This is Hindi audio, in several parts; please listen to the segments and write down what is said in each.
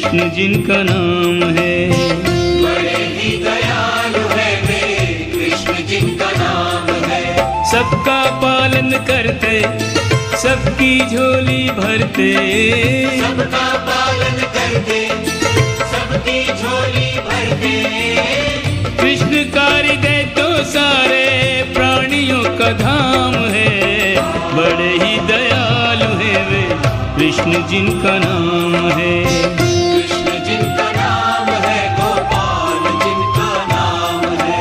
कृष्ण जिनका नाम है। बड़े ही दयालु है वे, कृष्ण जिनका नाम है। सबका पालन करते, सबकी झोली भरते, सबका पालन करते, सबकी झोली भरते। कृष्णकारी दे तो सारे प्राणियों का धाम है। बड़े ही दयालु है वे, कृष्ण जिनका नाम है। कृष्ण जिनका नाम है, गोपाल जिनका नाम है।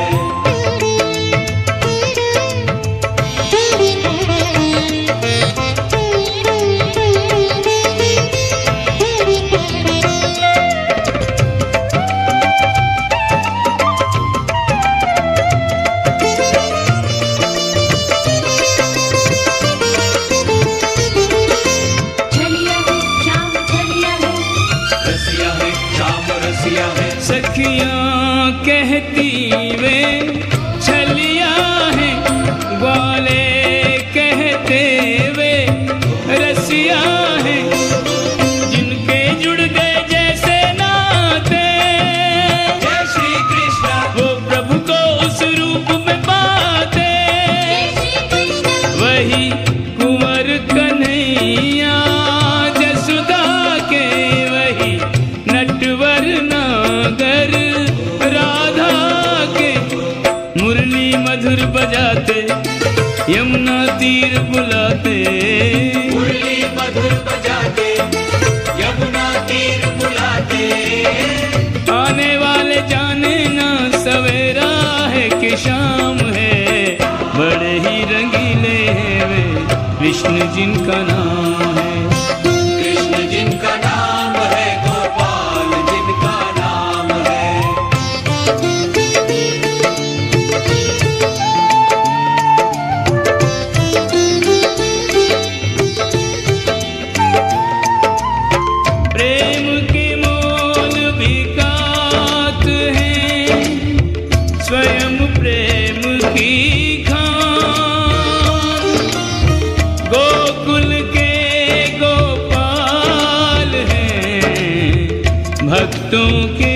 सखियाँ कहती वे छलिया है, ग्वाले कहते वे रसिया है। जिनके जुड़ गए जैसे नाते, जय श्री कृष्ण, वो प्रभु को उस रूप में पाते। वही कुंवर कन्हैया जसुदा के, वही नटवर नागर राधा के। मुरली मधुर बजाते, यमुना तीर बुलाते, मुरली मधुर बजाते, यमुना तीर बुलाते। आने वाले जाने ना सवेरा है कि शाम है। बड़े ही रंगीले हैं वे, कृष्ण जिनका नाम है। कृष्ण जिनका नाम है, गोपाल जिनका नाम है। प्रेम के मोल बिकात हैं, स्वयं प्रेम की खान। गोकुल के गोपाल हैं, भक्तों के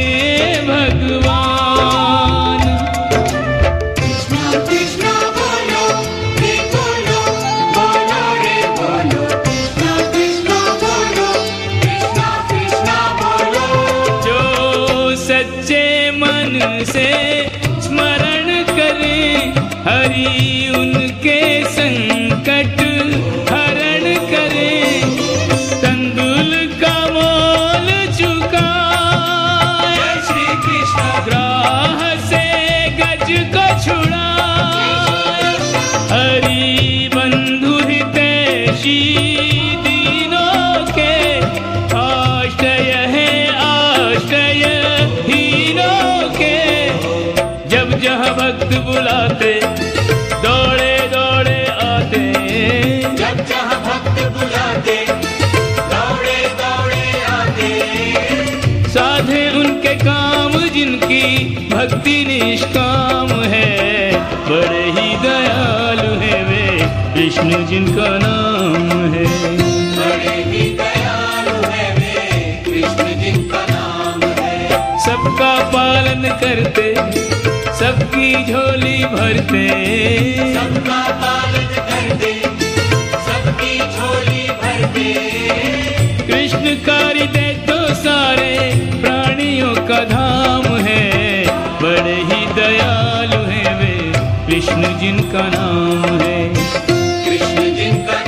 भगवान। कृष्णा कृष्णा बोलो रे बोलो, बोलो रे बोलो। कृष्णा कृष्णा बोलो, कृष्णा कृष्णा बोलो। जो सच्चे मन से स्मरण करें, हरि उनके संकट हरण करें। तंदुल का मोल चुकाए, जय श्री कृष्ण, ग्राह से गज को छुड़ाए। हरि बंधु हितैषी दीनों के, आश्रय है आश्रय हीनों के। जब जहाँ भक्त बुलाते, दौड़े दौड़े आते। जब जहाँ भक्त बुलाते, दौड़े दौड़े आते। साधे उनके काम जिनकी भक्ति निष्काम है। बड़े ही दयालु है वे, कृष्ण जिनका नाम है। बड़े ही दयालु है वे, कृष्ण जिनका नाम है। सबका पालन करते, सबकी झोली भरते, सबका पालन करते, सबकी झोली भरते। कृष्णकारी दे तो सारे प्राणियों का धाम है। बड़े ही दयालु है वे, कृष्ण जिनका नाम है। कृष्ण जिनका